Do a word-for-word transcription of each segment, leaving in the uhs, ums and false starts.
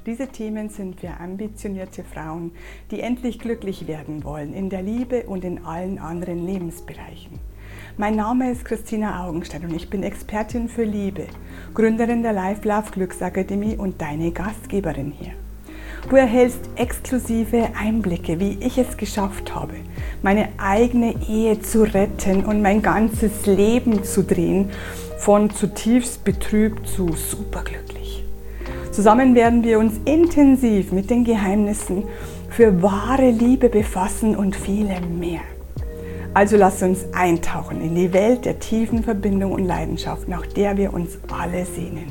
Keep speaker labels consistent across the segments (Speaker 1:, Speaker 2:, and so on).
Speaker 1: Diese Themen sind für ambitionierte Frauen, die endlich glücklich werden wollen in der Liebe und in allen anderen Lebensbereichen. Mein Name ist Christina Augenstein und ich bin Expertin für Liebe, Gründerin der Life Love Glücksakademie und deine Gastgeberin hier. Du erhältst exklusive Einblicke, wie ich es geschafft habe, meine eigene Ehe zu retten und mein ganzes Leben zu drehen, von zutiefst betrübt zu superglücklich. Zusammen werden wir uns intensiv mit den Geheimnissen für wahre Liebe befassen und vielem mehr. Also lass uns eintauchen in die Welt der tiefen Verbindung und Leidenschaft, nach der wir uns alle sehnen.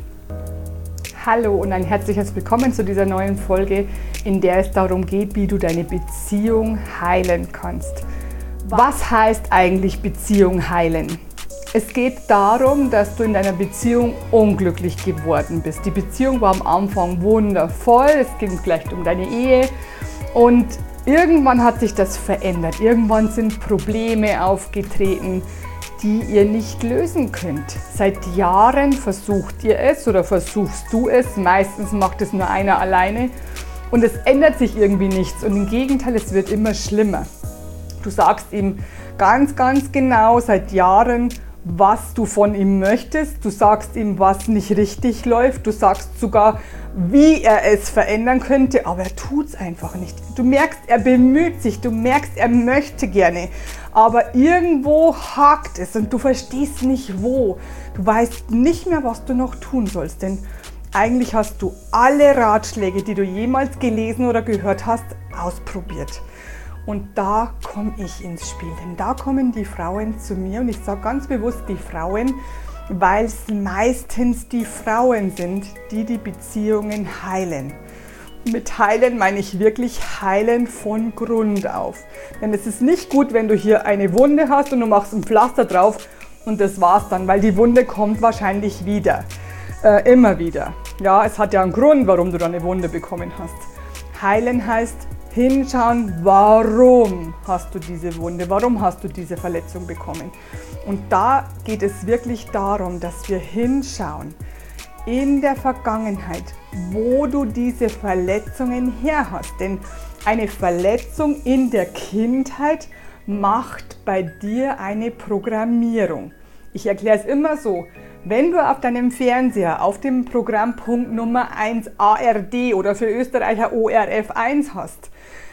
Speaker 2: Hallo und ein herzliches Willkommen zu dieser neuen Folge, in der es darum geht, wie du deine Beziehung heilen kannst. Was heißt eigentlich Beziehung heilen? Es geht darum, dass du in deiner Beziehung unglücklich geworden bist. Die Beziehung war am Anfang wundervoll, es ging vielleicht um deine Ehe und irgendwann hat sich das verändert. Irgendwann sind Probleme aufgetreten, die ihr nicht lösen könnt. Seit Jahren versucht ihr es oder versuchst du es. Meistens macht es nur einer alleine und es ändert sich irgendwie nichts. Und im Gegenteil, es wird immer schlimmer. Du sagst ihm ganz, ganz genau seit Jahren, was du von ihm möchtest. Du sagst ihm, was nicht richtig läuft. Du sagst sogar, wie er es verändern könnte, aber er tut es einfach nicht. Du merkst, er bemüht sich, du merkst, er möchte gerne, aber irgendwo hakt es und du verstehst nicht wo. Du weißt nicht mehr, was du noch tun sollst, denn eigentlich hast du alle Ratschläge, die du jemals gelesen oder gehört hast, ausprobiert. Und da komme ich ins Spiel, denn da kommen die Frauen zu mir und ich sage ganz bewusst die Frauen, weil es meistens die Frauen sind, die die Beziehungen heilen. Mit heilen meine ich wirklich heilen von Grund auf. Denn es ist nicht gut, wenn du hier eine Wunde hast und du machst ein Pflaster drauf und das war's dann, weil die Wunde kommt wahrscheinlich wieder, äh, immer wieder. Ja, es hat ja einen Grund, warum du da eine Wunde bekommen hast. Heilen heißt hinschauen, warum hast du diese Wunde, warum hast du diese Verletzung bekommen. Und da geht es wirklich darum, dass wir hinschauen in der Vergangenheit, wo du diese Verletzungen her hast. Denn eine Verletzung in der Kindheit macht bei dir eine Programmierung. Ich erkläre es immer so, wenn du auf deinem Fernseher auf dem Programmpunkt Nummer eins A R D oder für Österreicher O R F eins hast,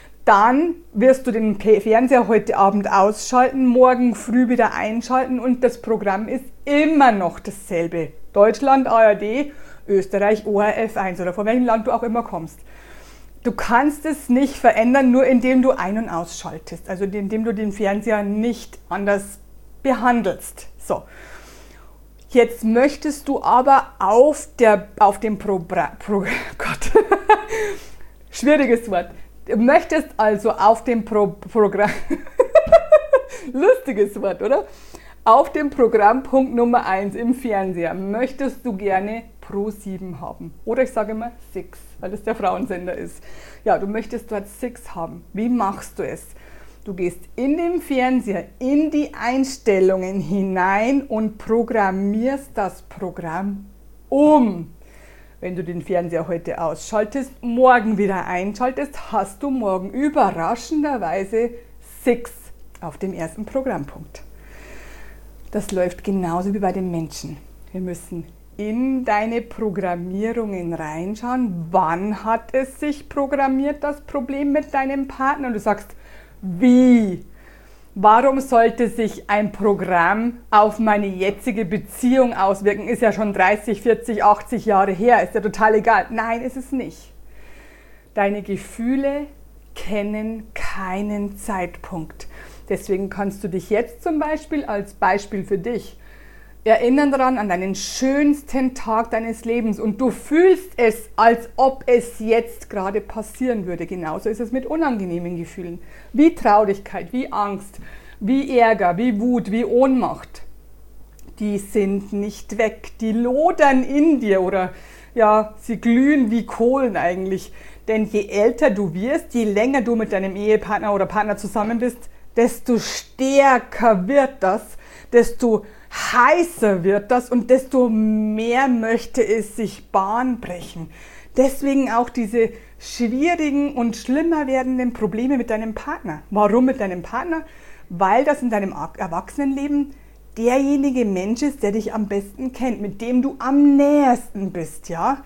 Speaker 2: dann wirst du den Fernseher heute Abend ausschalten, morgen früh wieder einschalten und das Programm ist immer noch dasselbe. Deutschland A R D, Österreich O R F eins oder von welchem Land du auch immer kommst. Du kannst es nicht verändern, nur indem du ein- und ausschaltest, also indem du den Fernseher nicht anders behandelst. So. Jetzt möchtest du aber auf, der, auf dem Pro, Pro Gott, schwieriges Wort. Du möchtest also auf dem Pro Programm, lustiges Wort, oder? Auf dem Programmpunkt Nummer eins im Fernseher möchtest du gerne Pro sieben haben. Oder ich sage immer Six, weil das der Frauensender ist. Ja, du möchtest dort Six haben. Wie machst du es? Du gehst in den Fernseher, in die Einstellungen hinein und programmierst das Programm um. Wenn du den Fernseher heute ausschaltest, morgen wieder einschaltest, hast du morgen überraschenderweise Six auf dem ersten Programmpunkt. Das läuft genauso wie bei den Menschen. Wir müssen in deine Programmierungen reinschauen. Wann hat es sich programmiert, das Problem mit deinem Partner? Und du sagst, wie? Warum sollte sich ein Programm auf meine jetzige Beziehung auswirken? Ist ja schon dreißig, vierzig, achtzig Jahre her, ist ja total egal. Nein, ist es nicht. Deine Gefühle kennen keinen Zeitpunkt. Deswegen kannst du dich jetzt zum Beispiel als Beispiel für dich erinnern daran an deinen schönsten Tag deines Lebens und du fühlst es, als ob es jetzt gerade passieren würde. Genauso ist es mit unangenehmen Gefühlen, wie Traurigkeit, wie Angst, wie Ärger, wie Wut, wie Ohnmacht. Die sind nicht weg, die lodern in dir oder ja, sie glühen wie Kohlen eigentlich. Denn je älter du wirst, je länger du mit deinem Ehepartner oder Partner zusammen bist, desto stärker wird das, desto heißer wird das und desto mehr möchte es sich Bahn brechen.
Speaker 1: Deswegen auch diese schwierigen und schlimmer werdenden Probleme mit deinem Partner. Warum mit deinem Partner? Weil das in deinem Erwachsenenleben derjenige Mensch ist, der dich am besten kennt, mit dem du am nähersten bist, ja?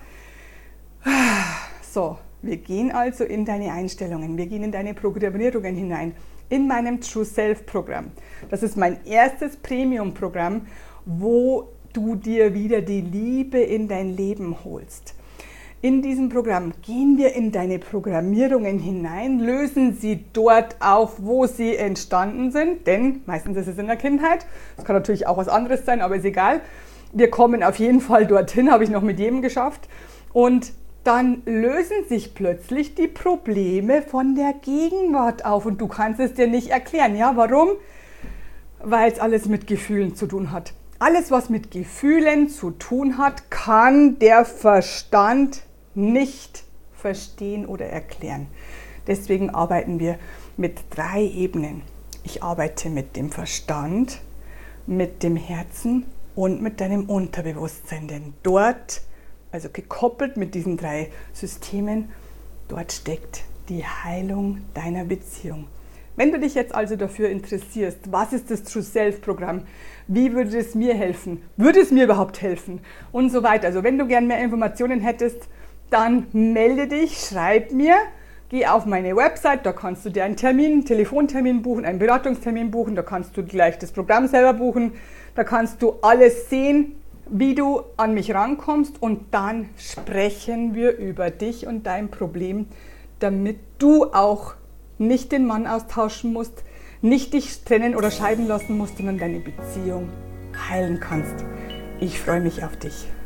Speaker 1: So, wir gehen also in deine Einstellungen, wir gehen in deine Programmierungen hinein, in meinem True Self Programm. Das ist mein erstes Premium-Programm, wo du dir wieder die Liebe in dein Leben holst. In diesem Programm gehen wir in deine Programmierungen hinein, lösen sie dort auf, wo sie entstanden sind, denn meistens ist es in der Kindheit. Es kann natürlich auch was anderes sein, aber ist egal. Wir kommen auf jeden Fall dorthin, habe ich noch mit jedem geschafft. Und dann lösen sich plötzlich die Probleme von der Gegenwart auf und du kannst es dir nicht erklären. Ja, warum? Weil es alles mit Gefühlen zu tun hat. Alles, was mit Gefühlen zu tun hat, kann der Verstand nicht verstehen oder erklären. Deswegen arbeiten wir mit drei Ebenen. Ich arbeite mit dem Verstand, mit dem Herzen und mit deinem Unterbewusstsein. Denn dort, also gekoppelt mit diesen drei Systemen, dort steckt die Heilung deiner Beziehung. Wenn du dich jetzt also dafür interessierst, was ist das True Self Programm, wie würde es mir helfen, würde es mir überhaupt helfen und so weiter. Also wenn du gern mehr Informationen hättest, dann melde dich, schreib mir, geh auf meine Website, da kannst du dir einen Termin, einen Telefontermin buchen, einen Beratungstermin buchen, da kannst du gleich das Programm selber buchen, da kannst du alles sehen, wie du an mich rankommst und dann sprechen wir über dich und dein Problem, damit du auch nicht den Mann austauschen musst, nicht dich trennen oder scheiden lassen musst, sondern deine Beziehung heilen kannst. Ich freue mich auf dich.